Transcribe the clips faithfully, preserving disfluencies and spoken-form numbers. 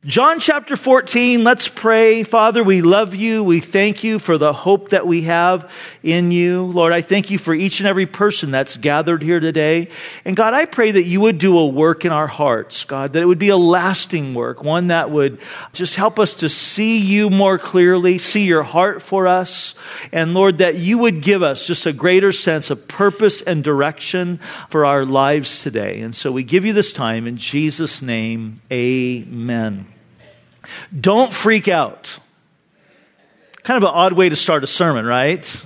John chapter fourteen, let's pray. Father, we love you. We thank you for the hope that we have in you. Lord, I thank you for each and every person that's gathered here today. And God, I pray that you would do a work in our hearts, God, that it would be a lasting work, one that would just help us to see you more clearly, see your heart for us. And Lord, that you would give us just a greater sense of purpose and direction for our lives today. And so we give you this time in Jesus' name, amen. Don't freak out. Kind of an odd way to start a sermon, right?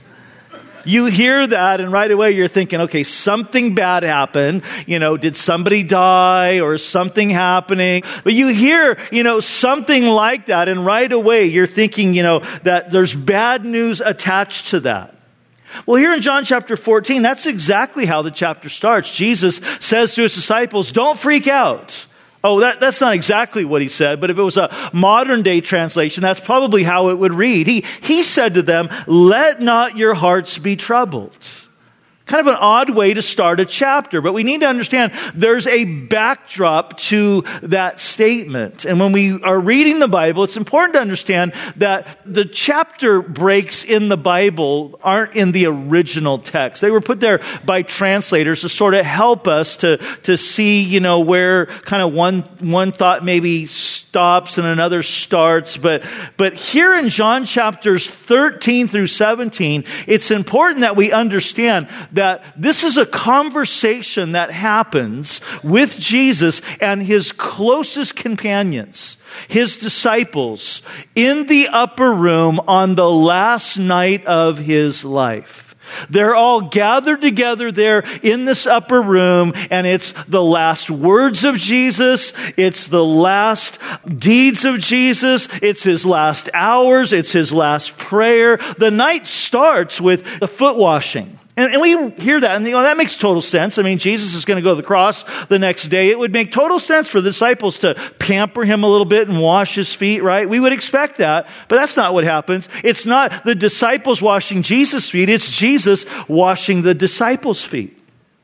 You hear that and right away you're thinking, okay, something bad happened. You know, did somebody die or something happening? But you hear, you know, something like that and right away you're thinking, you know, that there's bad news attached to that. Well, here in John chapter fourteen, that's exactly how the chapter starts. Jesus says to his disciples, don't freak out. Oh, that, that's not exactly what he said, but if it was a modern day translation, that's probably how it would read. He, he said to them, let not your hearts be troubled. Kind of an odd way to start a chapter, but we need to understand there's a backdrop to that statement. And when we are reading the Bible, it's important to understand that the chapter breaks in the Bible aren't in the original text. They were put there by translators to sort of help us to, to see, you know, where kind of one, one thought maybe stops and another starts. But, but here in John chapters thirteen through seventeen, it's important that we understand that this is a conversation that happens with Jesus and his closest companions, his disciples, in the upper room on the last night of his life. They're all gathered together there in this upper room, and it's the last words of Jesus, it's the last deeds of Jesus, it's his last hours, it's his last prayer. The night starts with the foot washing. And, and we hear that, and you know, that makes total sense. I mean, Jesus is going to go to the cross the next day. It would make total sense for the disciples to pamper him a little bit and wash his feet, right? We would expect that, but that's not what happens. It's not the disciples washing Jesus' feet. It's Jesus washing the disciples' feet.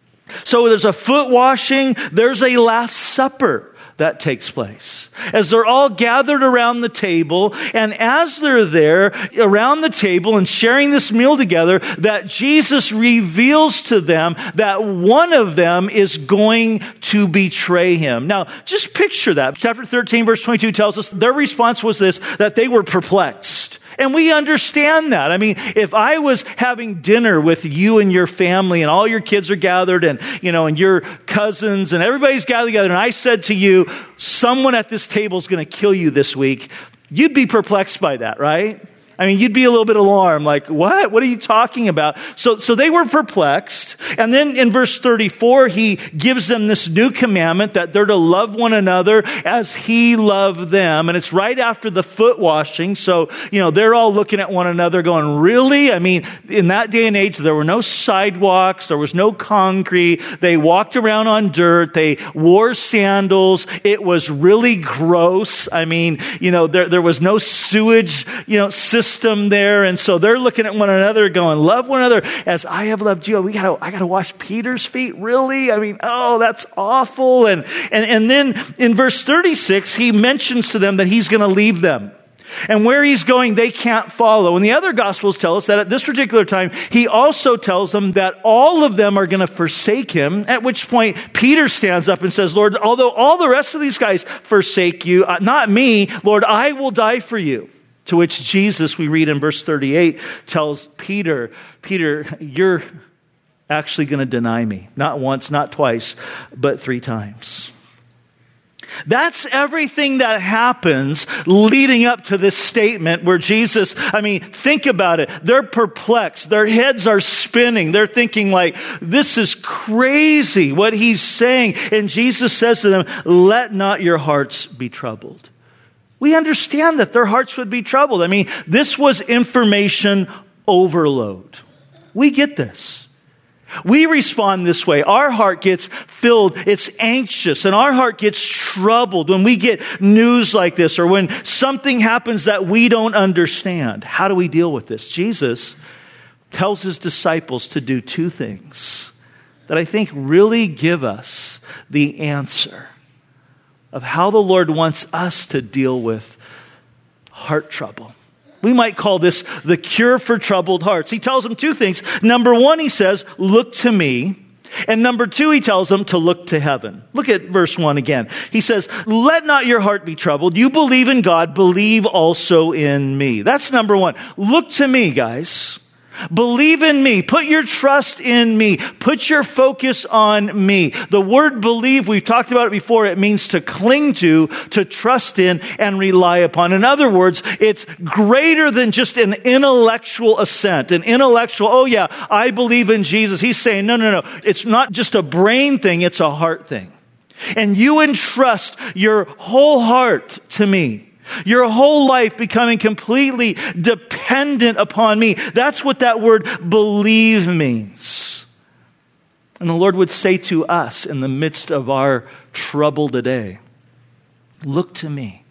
So there's a foot washing. There's a Last Supper that takes place. As they're all gathered around the table, and as they're there around the table and sharing this meal together, that Jesus reveals to them that one of them is going to betray him. Now, just picture that. Chapter thirteen, verse twenty-two tells us their response was this, that they were perplexed. And we understand that. I mean, if I was having dinner with you and your family and all your kids are gathered and, you know, and your cousins and everybody's gathered together and I said to you, someone at this table is going to kill you this week, you'd be perplexed by that, right? I mean, you'd be a little bit alarmed, like, what? What are you talking about? So, so they were perplexed. And then in verse thirty-four, he gives them this new commandment that they're to love one another as he loved them. And it's right after the foot washing. So, you know, they're all looking at one another going, really? I mean, in that day and age, there were no sidewalks. There was no concrete. They walked around on dirt. They wore sandals. It was really gross. I mean, you know, there, there was no sewage, you know, system there, and so they're looking at one another going, love one another as I have loved you. We gotta, I gotta wash Peter's feet, really? I mean, oh, that's awful. And, and, and then in verse thirty-six, he mentions to them that he's gonna leave them. And where he's going, they can't follow. And the other Gospels tell us that at this particular time, he also tells them that all of them are going to forsake him, at which point Peter stands up and says, Lord, although all the rest of these guys forsake you, uh, not me, Lord, I will die for you. To which Jesus, we read in verse thirty-eight, tells Peter, Peter, you're actually going to deny me. Not once, not twice, but three times. That's everything that happens leading up to this statement where Jesus, I mean, think about it. They're perplexed. Their heads are spinning. They're thinking like, this is crazy what he's saying. And Jesus says to them, let not your hearts be troubled. We understand that their hearts would be troubled. I mean, this was information overload. We get this. We respond this way. Our heart gets filled, it's anxious, and our heart gets troubled when we get news like this or when something happens that we don't understand. How do we deal with this? Jesus tells his disciples to do two things that I think really give us the answer. of how the Lord wants us to deal with heart trouble. We might call this the cure for troubled hearts. He tells them two things. Number one, he says, look to me. And number two, he tells them to look to heaven. Look at verse one again. He says, let not your heart be troubled. You believe in God, believe also in me. That's number one. Look to me, guys. Believe in me. Put your trust in me. Put your focus on me. The word believe, we've talked about it before, it means to cling to, to trust in, and rely upon. In other words, it's greater than just an intellectual assent, an intellectual, oh yeah, I believe in Jesus. He's saying, no, no, no. It's not just a brain thing, it's a heart thing. And you entrust your whole heart to me. Your whole life becoming completely dependent upon me. That's what that word believe means. And the Lord would say to us in the midst of our trouble today, look to me.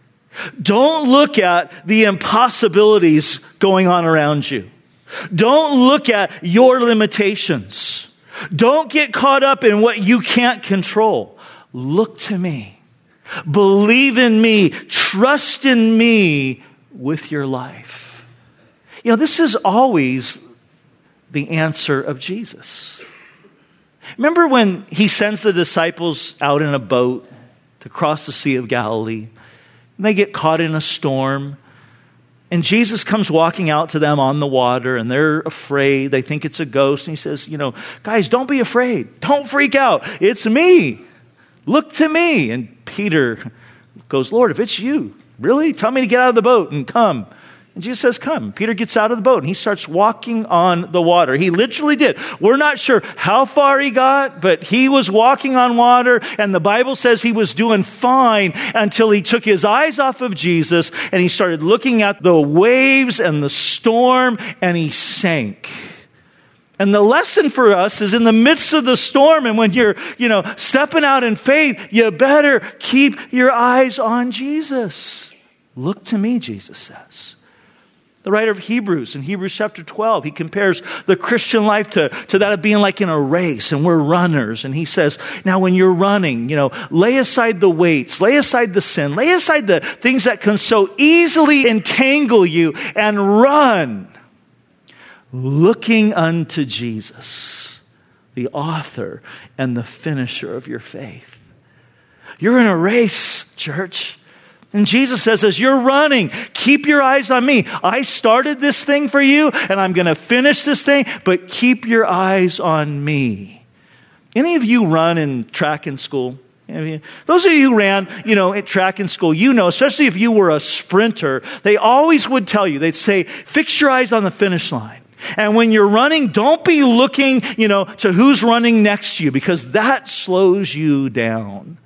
Don't look at the impossibilities going on around you. Don't look at your limitations. Don't get caught up in what you can't control. Look to me. Believe in me. Trust in me with your life. You know, this is always the answer of Jesus. Remember when he sends the disciples out in a boat to cross the Sea of Galilee, and they get caught in a storm, and Jesus comes walking out to them on the water, and they're afraid. They think it's a ghost. And he says, you know, guys, don't be afraid. Don't freak out. It's me. Look to me. And Peter goes, Lord, if it's you, really? Tell me to get out of the boat and come. And Jesus says, come. Peter gets out of the boat and he starts walking on the water. He literally did. We're not sure how far he got, but he was walking on water, and the Bible says he was doing fine until he took his eyes off of Jesus and he started looking at the waves and the storm, and he sank. And the lesson for us is in the midst of the storm, and when you're, you know, stepping out in faith, you better keep your eyes on Jesus. Look to me, Jesus says. The writer of Hebrews, in Hebrews chapter twelve, he compares the Christian life to, to that of being like in a race, and we're runners. And he says, now when you're running, you know, lay aside the weights, lay aside the sin, lay aside the things that can so easily entangle you, and run. Looking unto Jesus, the author and the finisher of your faith. You're in a race, church. And Jesus says, as you're running, keep your eyes on me. I started this thing for you, and I'm going to finish this thing, but keep your eyes on me. Any of you run in track in school? Those of you who ran, you know, at track in school, you know, especially if you were a sprinter, they always would tell you, they'd say, fix your eyes on the finish line. And when you're running, don't be looking, you know, to who's running next to you, because that slows you down.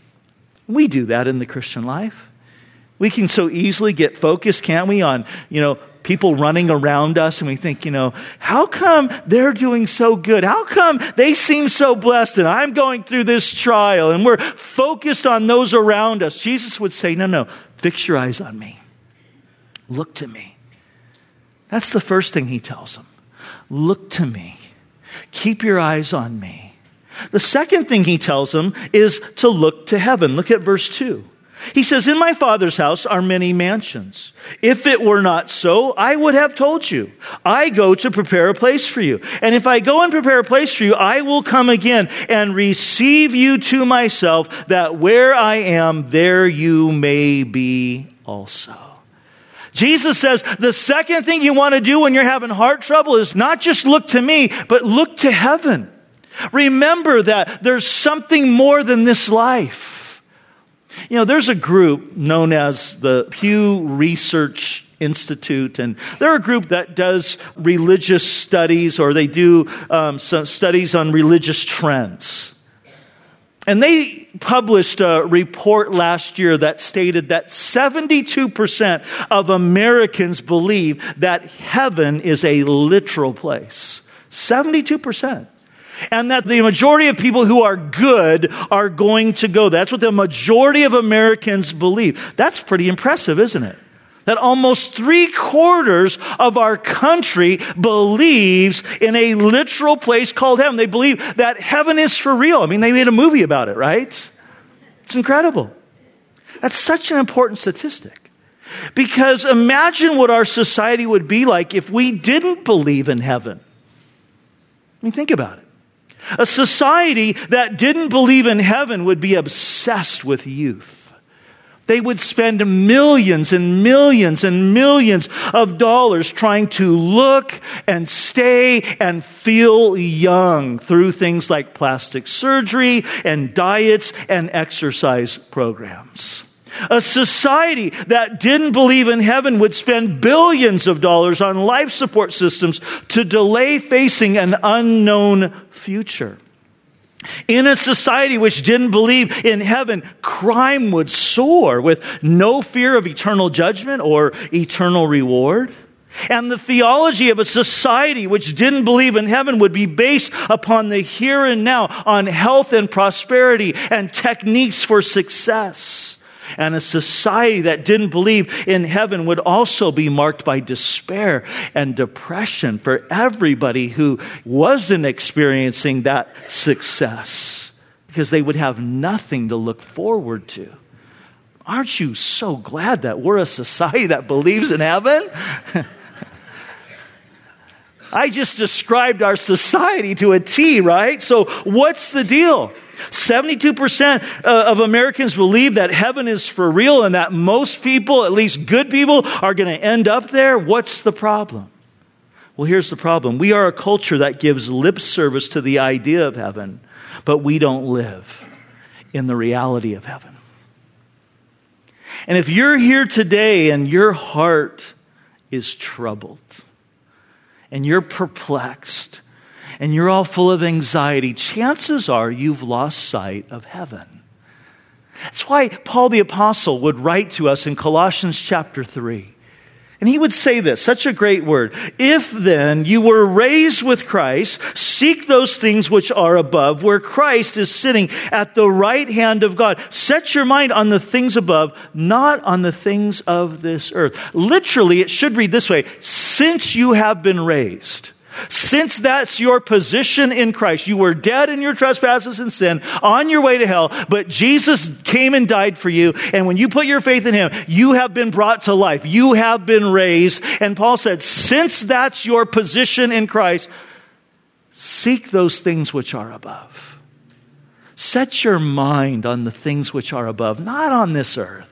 We do that in the Christian life. We can so easily get focused, can't we, on, you know, people running around us, and we think, you know, how come they're doing so good? How come they seem so blessed and I'm going through this trial? And we're focused on those around us. Jesus would say, no, no, fix your eyes on me. Look to me. That's the first thing he tells them. Look to me. Keep your eyes on me. The second thing he tells them is to look to heaven. Look at verse two. He says, in my Father's house are many mansions. If it were not so, I would have told you. I go to prepare a place for you. And if I go and prepare a place for you, I will come again and receive you to myself, that where I am, there you may be also. Jesus says the second thing you want to do when you're having heart trouble is not just look to me, but look to heaven. Remember that there's something more than this life. You know, there's a group known as the Pew Research Institute, and they're a group that does religious studies, or they do um, some studies on religious trends. And they published a report last year that stated that seventy-two percent of Americans believe that heaven is a literal place. seventy-two percent. And that the majority of people who are good are going to go. That's what the majority of Americans believe. That's pretty impressive, isn't it? That almost three quarters of our country believes in a literal place called heaven. They believe that heaven is for real. I mean, they made a movie about it, right? It's incredible. That's such an important statistic. Because imagine what our society would be like if we didn't believe in heaven. I mean, think about it. A society that didn't believe in heaven would be obsessed with youth. They would spend millions and millions and millions of dollars trying to look and stay and feel young through things like plastic surgery and diets and exercise programs. A society that didn't believe in heaven would spend billions of dollars on life support systems to delay facing an unknown future. In a society which didn't believe in heaven, crime would soar with no fear of eternal judgment or eternal reward. And the theology of a society which didn't believe in heaven would be based upon the here and now, on health and prosperity and techniques for success. And a society that didn't believe in heaven would also be marked by despair and depression for everybody who wasn't experiencing that success, because they would have nothing to look forward to. Aren't you so glad that we're a society that believes in heaven? I just described our society to a T, right? So what's the deal? seventy-two percent of Americans believe that heaven is for real and that most people, at least good people, are going to end up there. What's the problem? Well, here's the problem. We are a culture that gives lip service to the idea of heaven, but we don't live in the reality of heaven. And if you're here today and your heart is troubled and you're perplexed, and you're all full of anxiety, chances are you've lost sight of heaven. That's why Paul the Apostle would write to us in Colossians chapter three. And he would say this, such a great word. If then you were raised with Christ, seek those things which are above, where Christ is sitting at the right hand of God. Set your mind on the things above, not on the things of this earth. Literally, it should read this way. Since you have been raised, since that's your position in Christ, you were dead in your trespasses and sin, on your way to hell, but Jesus came and died for you, and when you put your faith in Him, you have been brought to life. You have been raised. And Paul said, since that's your position in Christ, seek those things which are above. Set your mind on the things which are above, not on this earth.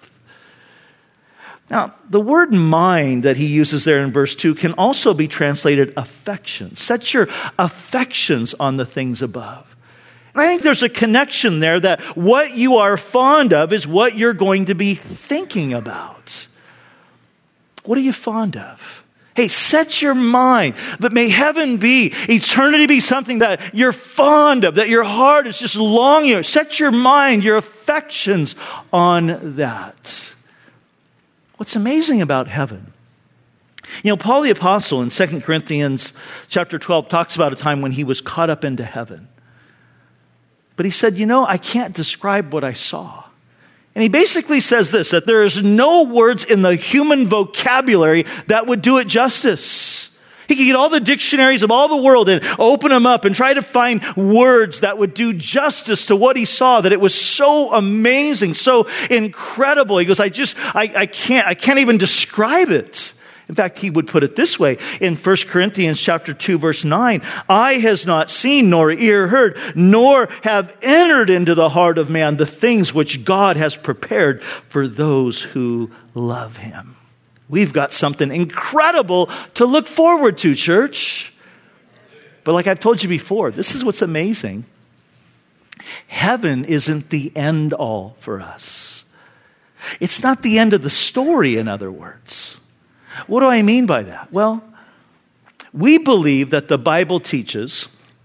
Now, the word mind that he uses there in verse two can also be translated affection. Set your affections on the things above. And I think there's a connection there that what you are fond of is what you're going to be thinking about. What are you fond of? Hey, set your mind. But may heaven be, eternity be something that you're fond of, that your heart is just longing. Set your mind, your affections on that. What's amazing about heaven, you know, Paul the Apostle in Second Corinthians chapter twelve talks about a time when he was caught up into heaven. But he said, you know, I can't describe what I saw. And he basically says this, that there is no words in the human vocabulary that would do it justice. He could get all the dictionaries of all the world and open them up and try to find words that would do justice to what he saw, that it was so amazing, so incredible. He goes, I just, I, I can't, I can't even describe it. In fact, he would put it this way in First Corinthians chapter two, verse nine, eye has not seen nor ear heard, nor have entered into the heart of man the things which God has prepared for those who love Him. We've got something incredible to look forward to, church. But like I've told you before, this is what's amazing. Heaven isn't the end all for us. It's not the end of the story, in other words. What do I mean by that? Well, we believe that the Bible teaches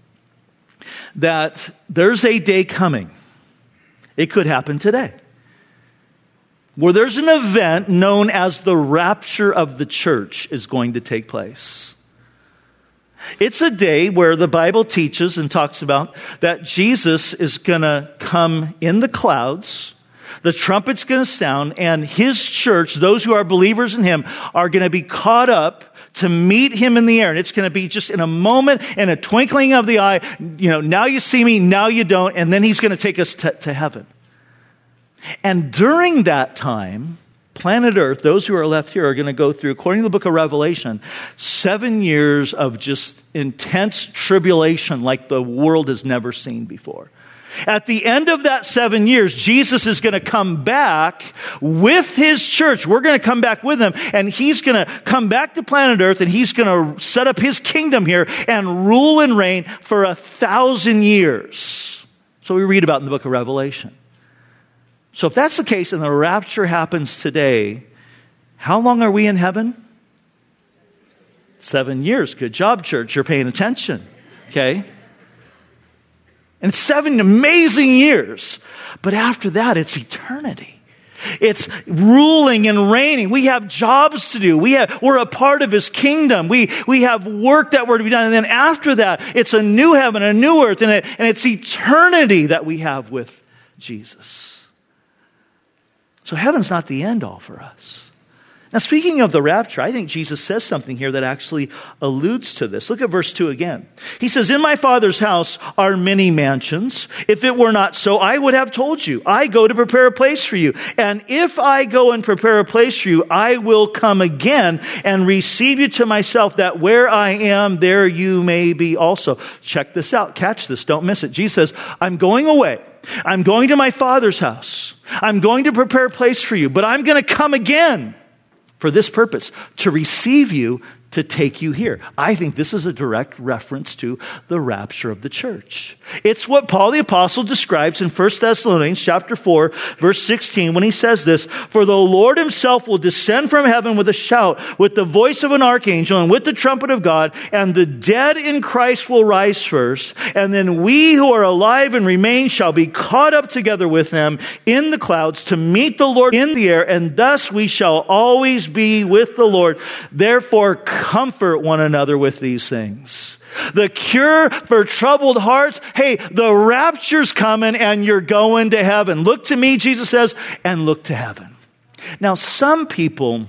that there's a day coming. It could happen today, where there's an event known as the rapture of the church is going to take place. It's a day where the Bible teaches and talks about that Jesus is going to come in the clouds, the trumpet's going to sound, and His church, those who are believers in Him, are going to be caught up to meet Him in the air. And it's going to be just in a moment, in a twinkling of the eye, you know, now you see me, now you don't, and then He's going to take us to, to heaven. And during that time, planet Earth, those who are left here are going to go through, according to the book of Revelation, seven years of just intense tribulation like the world has never seen before. At the end of that seven years, Jesus is going to come back with his church. We're going to come back with him, and he's going to come back to planet Earth, and he's going to set up his kingdom here and rule and reign for a thousand years. So we read about in the book of Revelation. So if that's the case and the rapture happens today, how long are we in heaven? Seven years. Good job, church. You're paying attention. Okay? And seven amazing years. But after that, it's eternity. It's ruling and reigning. We have jobs to do. We have, we're a part of his kingdom. We, we have work that we're to be done. And then after that, it's a new heaven, a new earth, and, it, and it's eternity that we have with Jesus. So heaven's not the end all for us. Now, speaking of the rapture, I think Jesus says something here that actually alludes to this. Look at verse two again. He says, "In my Father's house are many mansions. If it were not so, I would have told you. I go to prepare a place for you. And if I go and prepare a place for you, I will come again and receive you to myself, that where I am, there you may be also." Check this out. Catch this. Don't miss it. Jesus says, "I'm going away. I'm going to my Father's house. I'm going to prepare a place for you, but I'm going to come again for this purpose, to receive you, to take you here." I think this is a direct reference to the rapture of the church. It's what Paul the Apostle describes in First Thessalonians chapter four, verse sixteen, when he says this, "For the Lord himself will descend from heaven with a shout, with the voice of an archangel, and with the trumpet of God, and the dead in Christ will rise first. And then we who are alive and remain shall be caught up together with them in the clouds to meet the Lord in the air, and thus we shall always be with the Lord. Therefore, comfort one another with these things." The cure for troubled hearts, hey, the rapture's coming and you're going to heaven. Look to me, Jesus says, and look to heaven. Now, some people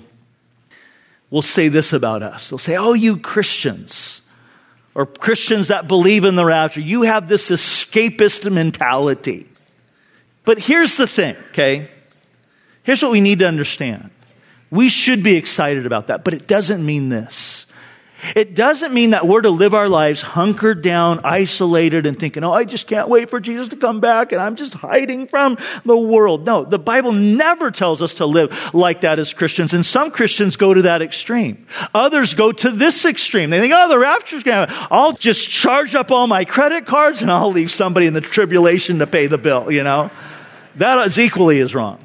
will say this about us. They'll say, "Oh, you Christians, or Christians that believe in the rapture, you have this escapist mentality." But here's the thing, okay? Here's what we need to understand. We should be excited about that, but it doesn't mean this. It doesn't mean that we're to live our lives hunkered down, isolated, and thinking, "Oh, I just can't wait for Jesus to come back, and I'm just hiding from the world." No, the Bible never tells us to live like that as Christians, and some Christians go to that extreme. Others go to this extreme. They think, "Oh, the rapture's going to happen. I'll just charge up all my credit cards, and I'll leave somebody in the tribulation to pay the bill," you know? That is equally as wrong.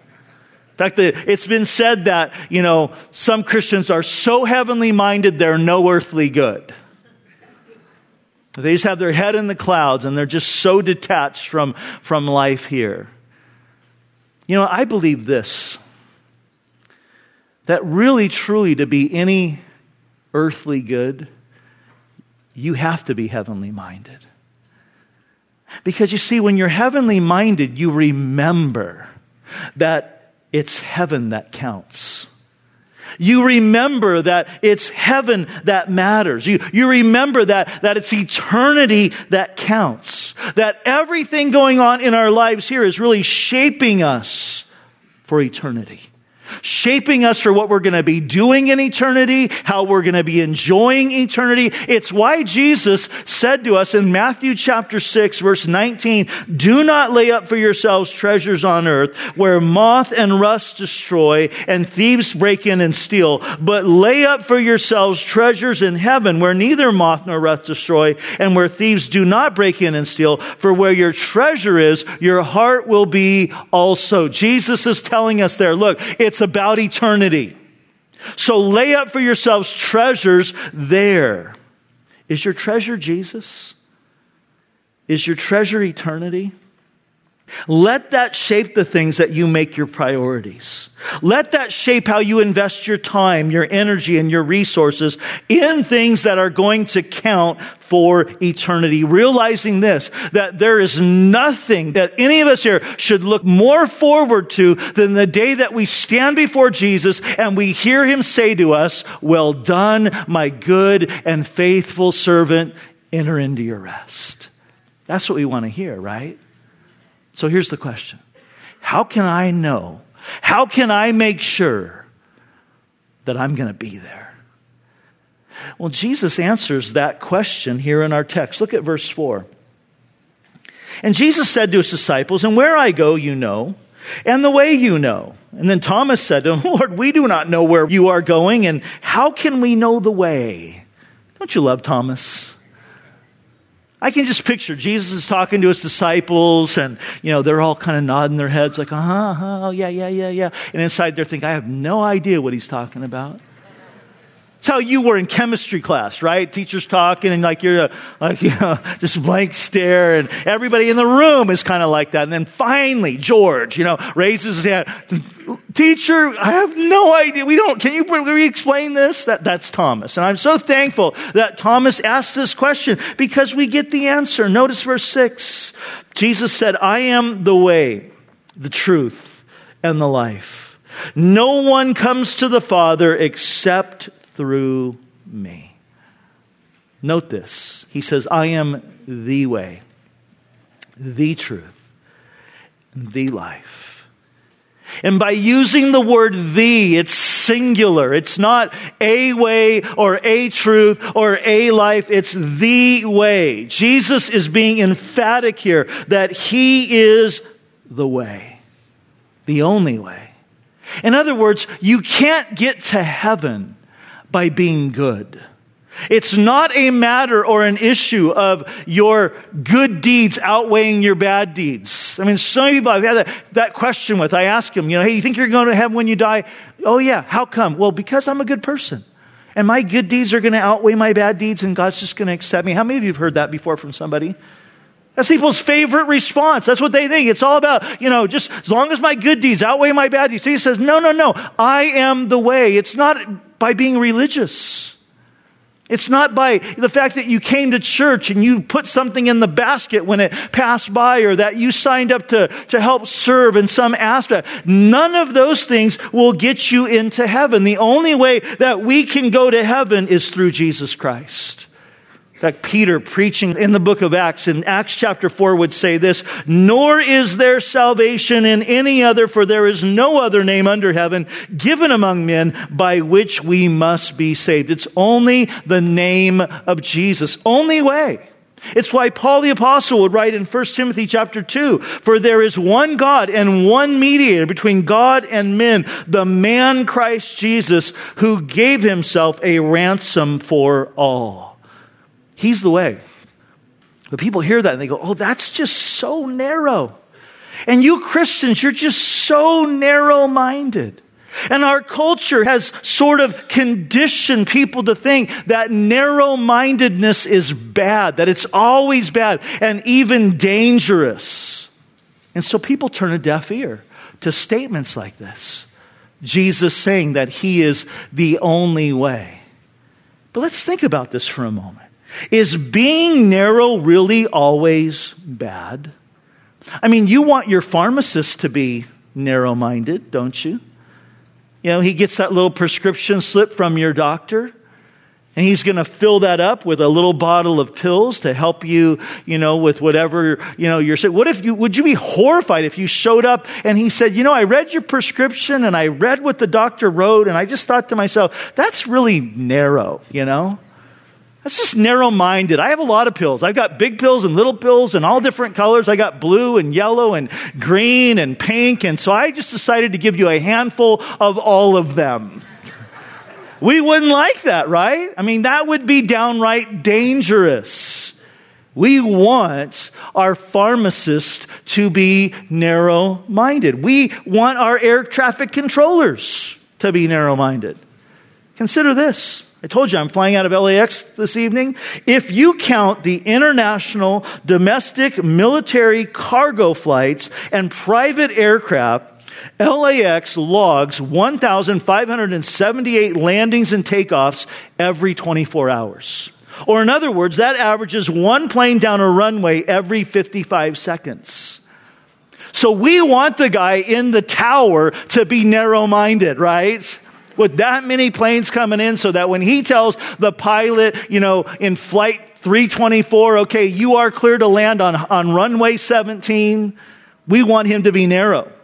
In fact, it's been said that, you know, some Christians are so heavenly minded, they're no earthly good. They just have their head in the clouds and they're just so detached from, from life here. You know, I believe this, that really, truly, to be any earthly good, you have to be heavenly minded. Because you see, when you're heavenly minded, you remember that it's heaven that counts. You remember that it's heaven that matters. You, you remember that, that it's eternity that counts. That everything going on in our lives here is really shaping us for eternity. Shaping us for what we're going to be doing in eternity, how we're going to be enjoying eternity. It's why Jesus said to us in Matthew chapter six, verse nineteen, "Do not lay up for yourselves treasures on earth, where moth and rust destroy and thieves break in and steal, but lay up for yourselves treasures in heaven, where neither moth nor rust destroy, and where thieves do not break in and steal. For where your treasure is, your heart will be also." Jesus is telling us there, look, it's about eternity. So lay up for yourselves treasures there. Is your treasure Jesus? Is your treasure eternity? Let that shape the things that you make your priorities. Let that shape how you invest your time, your energy, and your resources in things that are going to count for eternity. Realizing this, that there is nothing that any of us here should look more forward to than the day that we stand before Jesus and we hear him say to us, "Well done, my good and faithful servant, enter into your rest." That's what we want to hear, right? So here's the question. How can I know? How can I make sure that I'm going to be there? Well, Jesus answers that question here in our text. Look at verse four. And Jesus said to his disciples, and where I go, you know, and the way you know. And then Thomas said to him, Lord, we do not know where you are going, and how can we know the way? Don't you love Thomas? I can just picture Jesus is talking to his disciples, and, you know, they're all kind of nodding their heads like, uh-huh, uh-huh, oh, yeah, yeah, yeah, yeah. And inside they're thinking, I have no idea what he's talking about. It's how you were in chemistry class, right? Teacher's talking and like you're a, like, you know, just blank stare, and everybody in the room is kind of like that. And then finally, George, you know, raises his hand. Teacher, I have no idea. We don't, can you re-explain this? That, that's Thomas. And I'm so thankful that Thomas asked this question because we get the answer. Notice verse six. Jesus said, I am the way, the truth, and the life. No one comes to the Father except through me. Note this. He says, I am the way, the truth, and the life. And by using the word the, it's singular. It's not a way or a truth or a life. It's the way. Jesus is being emphatic here that he is the way, the only way. In other words, you can't get to heaven by being good. It's not a matter or an issue of your good deeds outweighing your bad deeds. I mean, some people I've had that, that question with. I ask them, you know, hey, you think you're going to heaven when you die? Oh yeah, how come? Well, because I'm a good person. And my good deeds are going to outweigh my bad deeds, and God's just going to accept me. How many of you have heard that before from somebody? That's people's favorite response. That's what they think. It's all about, you know, just as long as my good deeds outweigh my bad deeds. He says, no, no, no. I am the way. It's not by being religious. It's not by the fact that you came to church and you put something in the basket when it passed by, or that you signed up to, to help serve in some aspect. None of those things will get you into heaven. The only way that we can go to heaven is through Jesus Christ. In fact, Peter, preaching in the book of Acts, in Acts chapter four, would say this, nor is there salvation in any other, for there is no other name under heaven given among men by which we must be saved. It's only the name of Jesus. Only way. It's why Paul the Apostle would write in First Timothy chapter two, for there is one God and one mediator between God and men, the man Christ Jesus, who gave himself a ransom for all. He's the way. But people hear that and they go, oh, that's just so narrow. And you Christians, you're just so narrow-minded. And our culture has sort of conditioned people to think that narrow-mindedness is bad, that it's always bad and even dangerous. And so people turn a deaf ear to statements like this. Jesus saying that he is the only way. But let's think about this for a moment. Is being narrow really always bad? I mean, you want your pharmacist to be narrow-minded, don't you? You know, he gets that little prescription slip from your doctor, and he's going to fill that up with a little bottle of pills to help you, you know, with whatever, you know, you're saying. What if you, would you be horrified if you showed up and he said, you know, I read your prescription and I read what the doctor wrote, and I just thought to myself, that's really narrow, you know? That's just narrow-minded. I have a lot of pills. I've got big pills and little pills and all different colors. I got blue and yellow and green and pink. And so I just decided to give you a handful of all of them. We wouldn't like that, right? I mean, that would be downright dangerous. We want our pharmacist to be narrow-minded. We want our air traffic controllers to be narrow-minded. Consider this. I told you I'm flying out of L A X this evening. If you count the international, domestic, military cargo flights and private aircraft, L A X logs one thousand five hundred seventy-eight landings and takeoffs every twenty-four hours. Or in other words, that averages one plane down a runway every fifty-five seconds. So we want the guy in the tower to be narrow-minded, right? With that many planes coming in, so that when he tells the pilot, you know, in flight three twenty-four, okay, you are clear to land on, on runway seventeen, we want him to be narrow.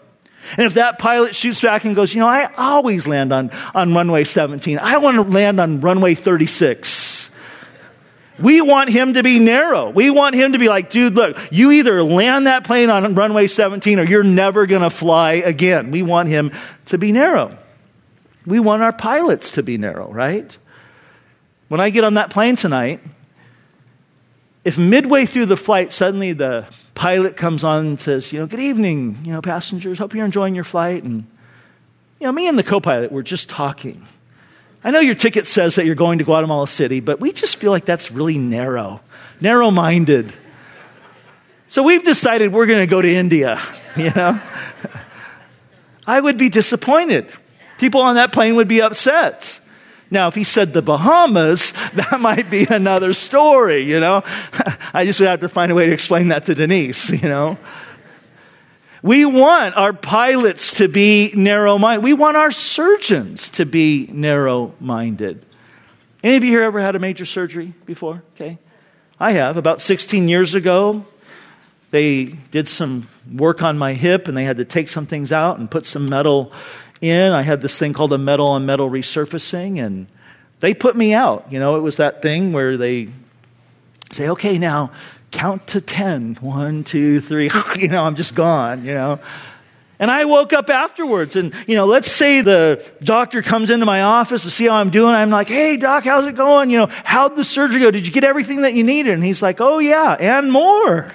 And if that pilot shoots back and goes, you know, I always land on, on runway seventeen. I want to land on runway thirty-six. We want him to be narrow. We want him to be like, dude, look, you either land that plane on runway seventeen or you're never going to fly again. We want him to be narrow. We want our pilots to be narrow, right? When I get on that plane tonight, if midway through the flight, suddenly the pilot comes on and says, you know, good evening, you know, passengers, hope you're enjoying your flight. And, you know, me and the co-pilot, we're just talking. I know your ticket says that you're going to Guatemala City, but we just feel like that's really narrow, narrow-minded. So we've decided we're going to go to India, you know. I would be disappointed. People on that plane would be upset. Now, if he said the Bahamas, that might be another story, you know. I just would have to find a way to explain that to Denise, you know. We want our pilots to be narrow-minded. We want our surgeons to be narrow-minded. Any of you here ever had a major surgery before? Okay. I have. About sixteen years ago, they did some work on my hip, and they had to take some things out and put some metal in. I had this thing called a metal on metal resurfacing, and they put me out. You know, it was that thing where they say, okay, now count to ten. One, two, three. You know, I'm just gone, you know. And I woke up afterwards, and, you know, let's say the doctor comes into my office to see how I'm doing. I'm like, hey, doc, how's it going? You know, how'd the surgery go? Did you get everything that you needed? And he's like, oh, yeah, and more.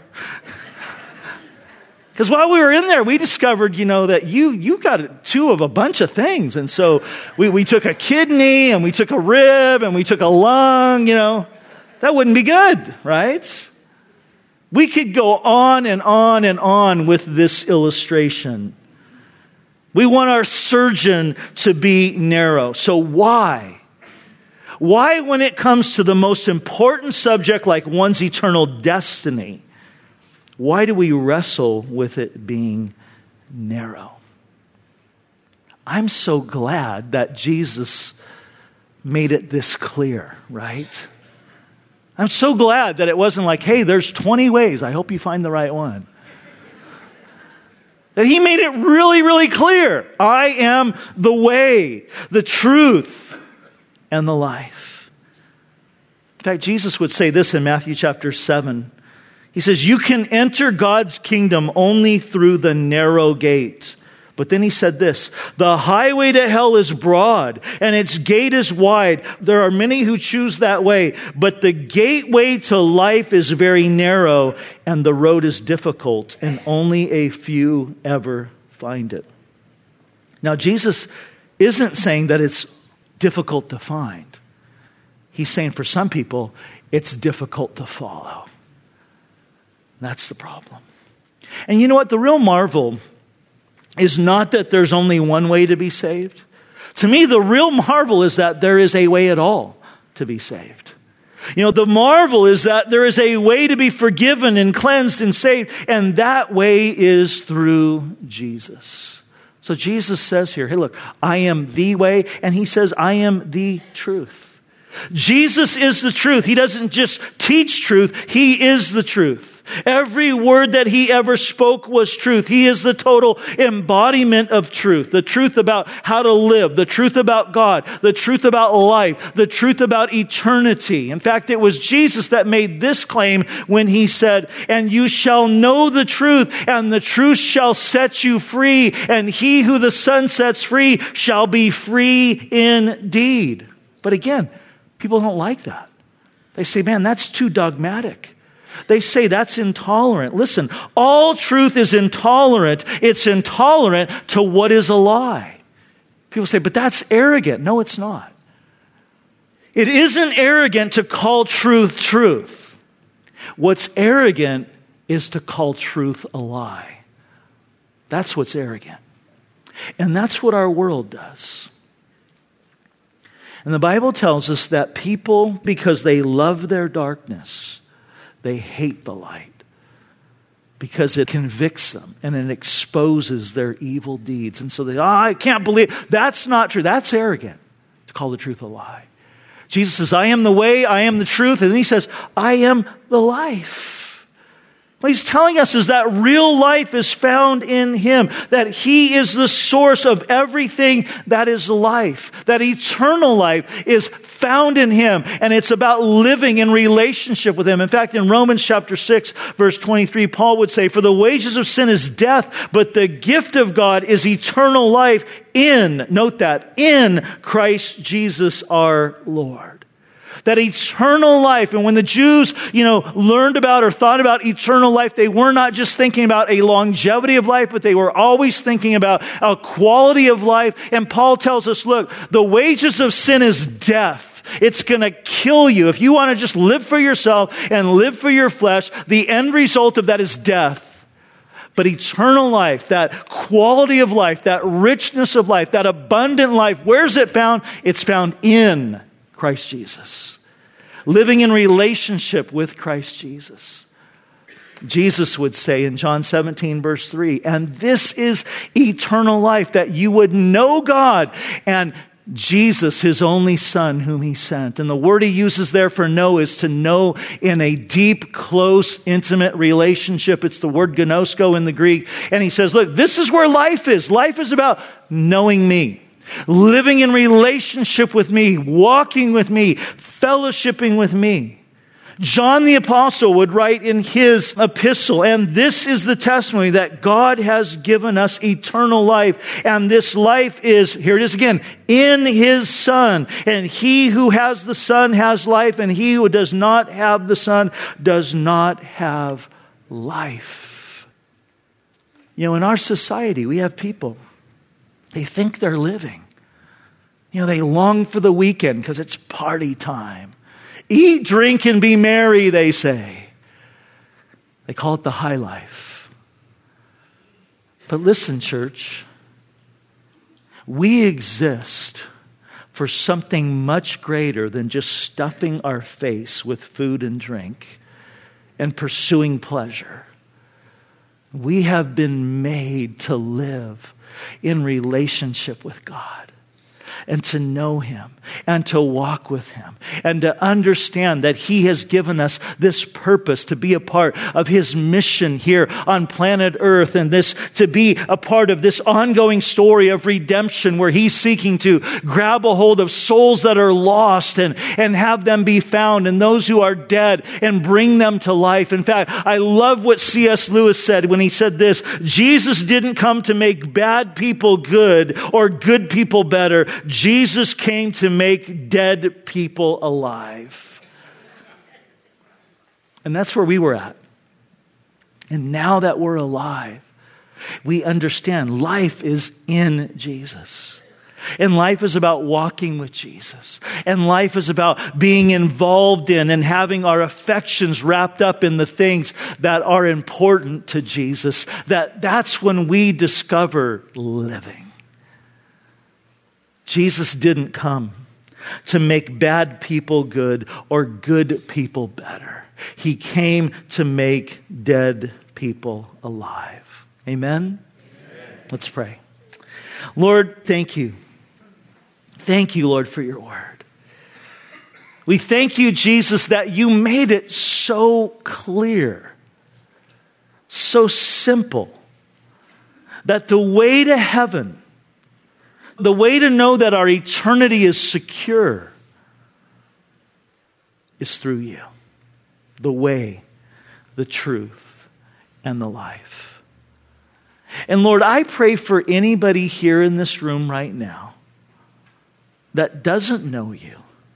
Because while we were in there, we discovered, you know, that you you got two of a bunch of things. And so we, we took a kidney, and we took a rib, and we took a lung, you know. That wouldn't be good, right? We could go on and on and on with this illustration. We want our surgeon to be narrow. So why? Why, when it comes to the most important subject like one's eternal destiny, why do we wrestle with it being narrow? I'm so glad that Jesus made it this clear, right? I'm so glad that it wasn't like, hey, there's twenty ways. I hope you find the right one. That he made it really, really clear. I am the way, the truth, and the life. In fact, Jesus would say this in Matthew chapter seven. He says, you can enter God's kingdom only through the narrow gate. But then he said this, the highway to hell is broad and its gate is wide. There are many who choose that way, but the gateway to life is very narrow and the road is difficult and only a few ever find it. Now, Jesus isn't saying that it's difficult to find. He's saying for some people, it's difficult to follow. That's the problem. And you know what? The real marvel is not that there's only one way to be saved. To me, the real marvel is that there is a way at all to be saved. You know, the marvel is that there is a way to be forgiven and cleansed and saved, and that way is through Jesus. So Jesus says here, hey, look, I am the way, and he says, I am the truth. Jesus is the truth. He doesn't just teach truth. He is the truth. Every word that he ever spoke was truth. He is the total embodiment of truth. The truth about how to live. The truth about God. The truth about life. The truth about eternity. In fact, it was Jesus that made this claim when he said, and you shall know the truth, and the truth shall set you free, and he who the Son sets free shall be free indeed. But again, people don't like that. They say, man, that's too dogmatic. They say that's intolerant. Listen, all truth is intolerant. It's intolerant to what is a lie. People say, but that's arrogant. No, it's not. It isn't arrogant to call truth truth. What's arrogant is to call truth a lie. That's what's arrogant. And that's what our world does. And the Bible tells us that people, because they love their darkness, they hate the light because it convicts them and it exposes their evil deeds. And so they, oh, I can't believe, that's not true. That's arrogant to call the truth a lie. Jesus says, I am the way, I am the truth. And then he says, I am the life. What he's telling us is that real life is found in him, that he is the source of everything that is life, that eternal life is found in him, and it's about living in relationship with him. In fact, in Romans chapter six, verse twenty-three, Paul would say, "For the wages of sin is death, but the gift of God is eternal life in," note that, "in Christ Jesus our Lord." That eternal life, and when the Jews, you know, learned about or thought about eternal life, they were not just thinking about a longevity of life, but they were always thinking about a quality of life. And Paul tells us, look, the wages of sin is death. It's going to kill you. If you want to just live for yourself and live for your flesh, the end result of that is death. But eternal life, that quality of life, that richness of life, that abundant life, where's it found? It's found in Christ Jesus. Living in relationship with Christ Jesus. Jesus would say in John seventeen, verse three, "And this is eternal life, that you would know God and Jesus, his only Son, whom he sent." And the word he uses there for know is to know in a deep, close, intimate relationship. It's the word gnosko in the Greek. And he says, look, this is where life is. Life is about knowing me. Living in relationship with me, walking with me, fellowshipping with me. John the Apostle would write in his epistle, "And this is the testimony that God has given us eternal life. And this life is," here it is again, "in his Son. And he who has the Son has life. And he who does not have the Son does not have life." You know, in our society, we have people, they think they're living. You know, they long for the weekend because it's party time. Eat, drink, and be merry, they say. They call it the high life. But listen, church, we exist for something much greater than just stuffing our face with food and drink and pursuing pleasure. We have been made to live in relationship with God and to know him and to walk with him and to understand that he has given us this purpose to be a part of his mission here on planet Earth, and this to be a part of this ongoing story of redemption where he's seeking to grab a hold of souls that are lost and, and have them be found, and those who are dead and bring them to life. In fact, I love what C S Lewis said when he said this: Jesus didn't come to make bad people good or good people better. Jesus came to make dead people alive. And that's where we were at. And now that we're alive, we understand life is in Jesus. And life is about walking with Jesus. And life is about being involved in and having our affections wrapped up in the things that are important to Jesus. That, that's when we discover living. Jesus didn't come to make bad people good or good people better. He came to make dead people alive. Amen? Amen. Let's pray. Lord, thank you. Thank you, Lord, for your word. We thank you, Jesus, that you made it so clear, so simple, that the way to heaven, the way to know that our eternity is secure, is through you. The way, the truth, and the life. And Lord, I pray for anybody here in this room right now that doesn't know you,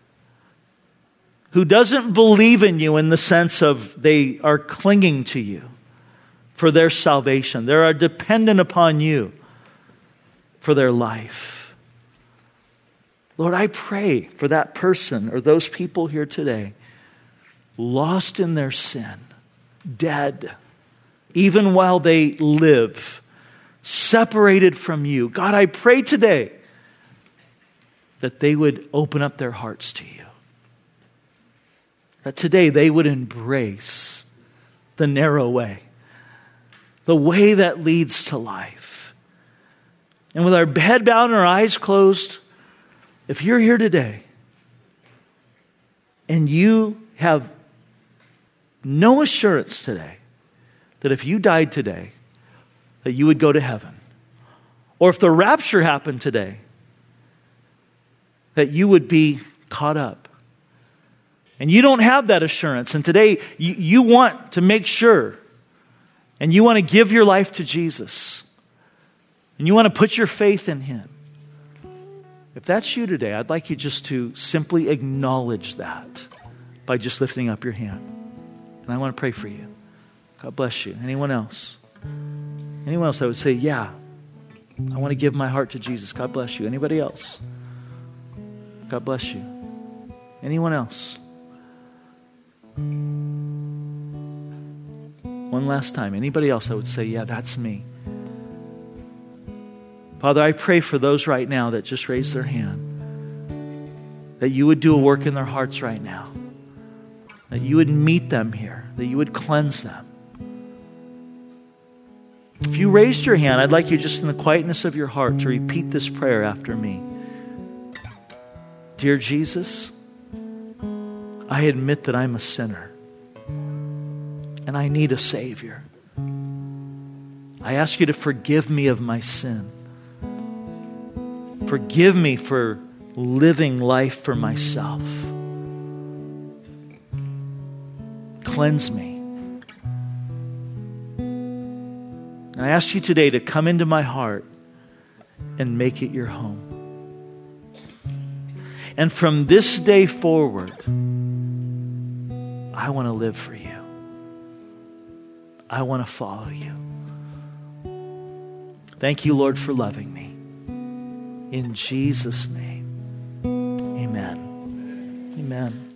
who doesn't believe in you in the sense of they are clinging to you for their salvation. They are dependent upon you for their life. Lord, I pray for that person or those people here today, lost in their sin, dead, even while they live, separated from you. God, I pray today that they would open up their hearts to you. That today they would embrace the narrow way, the way that leads to life. And with our head bowed and our eyes closed, if you're here today and you have no assurance today that if you died today, that you would go to heaven. Or if the rapture happened today, that you would be caught up. And you don't have that assurance. And today you, you want to make sure, and you want to give your life to Jesus. And you want to put your faith in Him. If that's you today, I'd like you just to simply acknowledge that by just lifting up your hand. And I want to pray for you. God bless you. Anyone else? Anyone else that would say, yeah, I want to give my heart to Jesus. God bless you. Anybody else? God bless you. Anyone else? One last time. Anybody else that would say, yeah, that's me. Father, I pray for those right now that just raised their hand, that you would do a work in their hearts right now, that you would meet them here, that you would cleanse them. If you raised your hand, I'd like you just in the quietness of your heart to repeat this prayer after me. Dear Jesus, I admit that I'm a sinner and I need a Savior. I ask you to forgive me of my sin. Forgive me for living life for myself. Cleanse me. And I ask you today to come into my heart and make it your home. And from this day forward, I want to live for you. I want to follow you. Thank you, Lord, for loving me. In Jesus' name, amen. Amen.